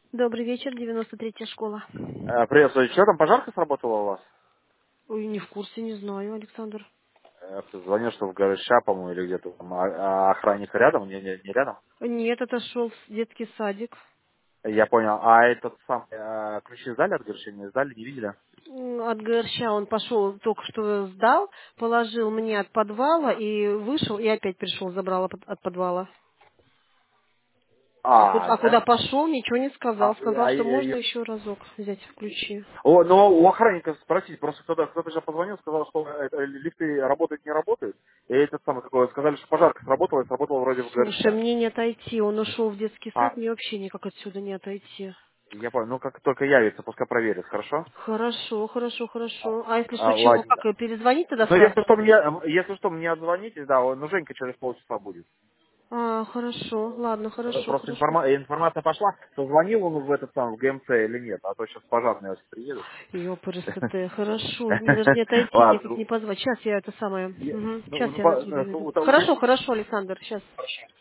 Добрый вечер, 93-я школа. Приветствую. Что там, пожарка сработала у вас? Ой, не в курсе, не знаю, Александр. Ты звонил, что в Горыша, по-моему, или где-то там, а охранник рядом? Не рядом? Нет, это шел в детский садик. Я понял. А этот сам ключи сдали от Горыша? Не сдали, не видели? От ГРЩ он пошел, только что сдал, положил мне от подвала и вышел, и опять пришел, забрал от подвала. А куда Да? пошел, ничего не сказал. Сказал, что можно И- еще разок взять ключи. но у охранника спросить, просто кто-то же позвонил, сказал, что лифты работают, не работают. И этот самый какой, сказали, что пожарка сработала, и сработала вроде в Слушай, Горыша. мне не отойти. Он ушел в детский сад, А, мне вообще никак отсюда не отойти. я понял. Ну, как только явится, пускай проверит, хорошо? Хорошо, хорошо, хорошо. А если что, чего, Ладненько. как, перезвонить тогда Ну, сразу? если что, мне отзвонитесь, да, ну, Женька через полчаса будет. Хорошо, ладно, хорошо, Просто хорошо. информация пошла, что звонил он в этот сам, в ГМЦ или нет, а то сейчас пожарные если приедут. Ёпрст, хорошо, мне даже не отойти, никак Ладно. не позвать. Сейчас я это самое. Сейчас Ну, я найду. у Хорошо, хорошо, Александр, сейчас.